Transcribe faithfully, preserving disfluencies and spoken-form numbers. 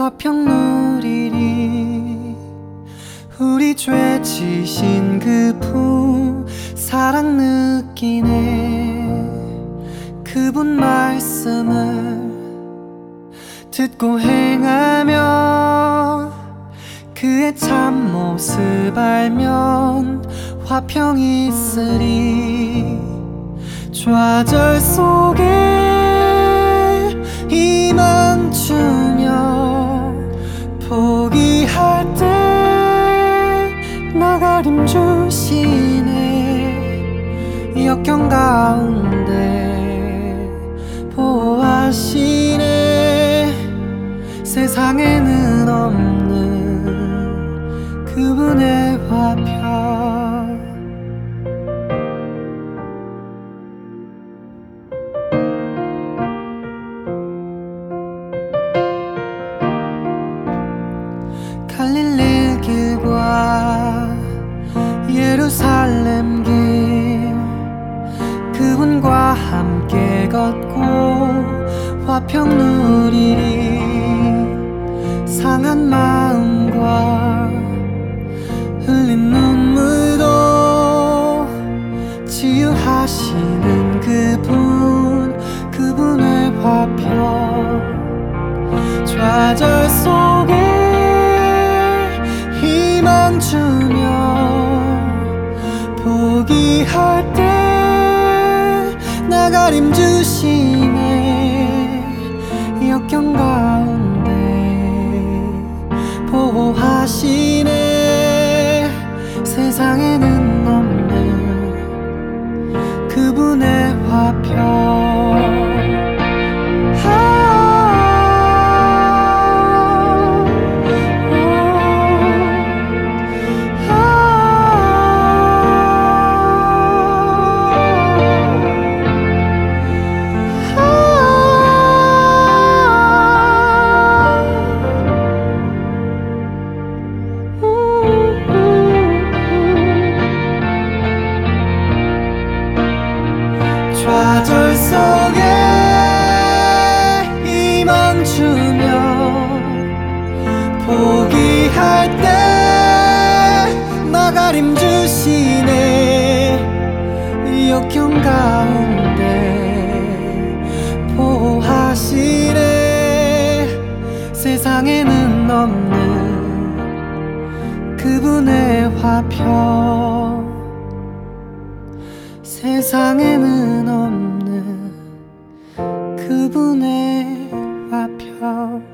화평 누리리. 우리 죄 지신 그분 사랑 느끼네. 그분 말씀을 듣고 행하며 그의 참모습 알면 화평이 있으리. 좌절 속에 희망 주며 포기할 때 나가림 주시네. 역경 가운데 보호하시네. 세상에는 없는 그분의 화평. 갈릴리 길과 예루살렘 길 그분과 함께 걷고 화평 누리리. 상한 마음과 흘린 눈물도 치유하시는 그분 그분의 화평. 좌절 속에 희망 주며 포기할 때 나가림 주시네. 역경 가운데 보호하시네. 세상에는 없는 그분의 화평. 좌절 속에 희망 주며 포기할 때 나가림 주시네. 역경 가운데 보호하시네. 세상에는 없는 그분의 화평. 세상에는 없는 그분의 화평.